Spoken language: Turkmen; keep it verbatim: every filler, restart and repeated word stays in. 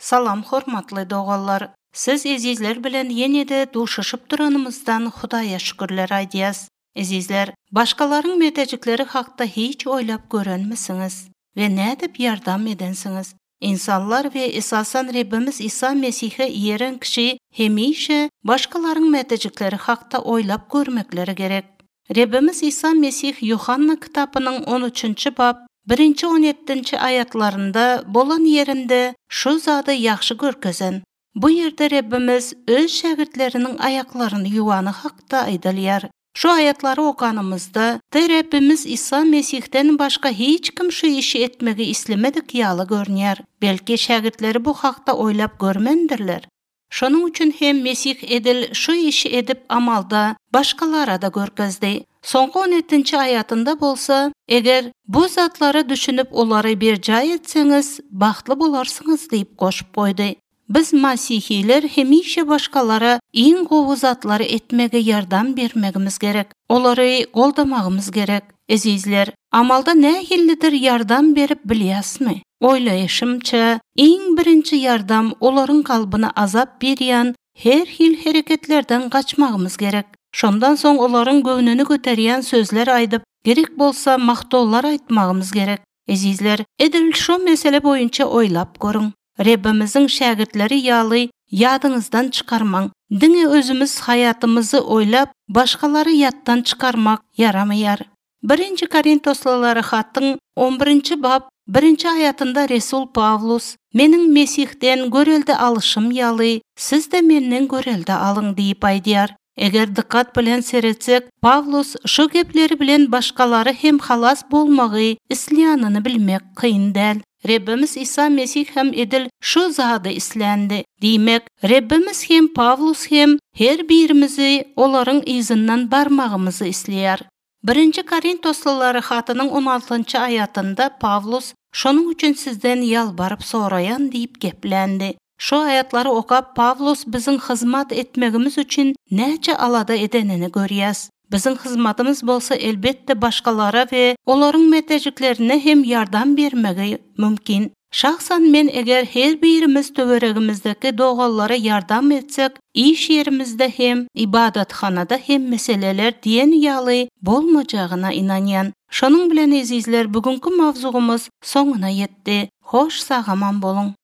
Salam hormatly dogallar. Siz ezizler bilen yenide duşuşup duranımızdan Hudaya şükürler aydiyaz. Ezizler, başkalarının metecikleri hakta hiç oylap görenmisiniz ve ne edip yardam edensiniz? İnsanlar ve esasen Rabbimiz İsa Mesih'e yeren kişi hemişe başkalarının metecikleri hakta oylap görmekleri gerek. Rabbimiz İsa Mesih Yuhanna kitabının on üçüncü bab birinci on yedinci ayatlarında bolan yerinde şu zada yaxşı görkezen. Bu yerde Rabbimiz öz şagirtlerinin ayaklarını yuvanı hakta aydalyar. Şu ayatları okanımızda da Rabbimiz İsa Mesih'ten başka hiç kim şu işi etmegi islemedik yalı görünyer. Belki şagirtleri bu hakta oylap görmendirler. Şonun üçün hem Mesih edil şu işi edip amalda başkalara da görkezdi. Sonqo on yedinci ayatında bolsa, eger bu zatları düşünüp onları bir cay etseniz, baxtlı bolarsınız deyip koşup koydu. Biz Masihiler hemişe başkalara in qovu zatları etmege yardam bermegimiz gerek. Olary goldamagymız gerek. Ezizler, amalda ne hillidir yardam berip bilyasmy? Oylayışımça, iň birinci yardam olaryň kalbyna azap berýän her hil hereketlerden kaçmagymız gerek. Şondan soň olaryň göwnüni göterýän sözler aýdyp, gerek bolsa maktollar aýtmagymız gerek. Ezizler, edil şu mesele boýunça oýlap görüň. Rabbimizin şagirtleri ýaly ýadyňyzdan çykarmaň. Diňe özümüz hayatymyzy oýlap, başgalary ýatdan çykarmak yaramaýar. birinci Korintoslylara hatyň on birinci bab birinci ayatında Resul Pavlus, "Meniň Mesihden görelde alışym ýaly, siz de menden görelde alyň" diýip aýdýar. Eger dikkat bilen seretsek, Pavlus şu gepleri bilen başkalary hem halas bolmagy isleýanyny bilmek kyn däl. Rabbimiz İsa Mesih hem edil şu zady islendi. Diýmek, Rabbimiz hem Pavlus hem her birimizi olaryň izinden barmagymyzy isleýär. birinci Korintoslylara hatynyň on altıncı ayatında Pavlus, "Şonuň üçin sizden ýalbaryp soraýan" diýip geplendi. Şu ayatlary okap Pavlus biziň hyzmat etmegimiz üçin näçe alada edenini görýäs. Biziň hyzmatymyz bolsa elbetde başgalara we olaryň metejiklerine hem yardam bermegi mümkin. Şahsan men eger her birimiz töweregimizdeki dogallara yardam etsek, iş yerimizde hem ibadathanada hem meseleler diýen ýaly bolmajagyna inanýan. Şonuň bilen ezizler, bugünkü mawzugymyz soňuna ýetdi. Hoş sagaman bolun.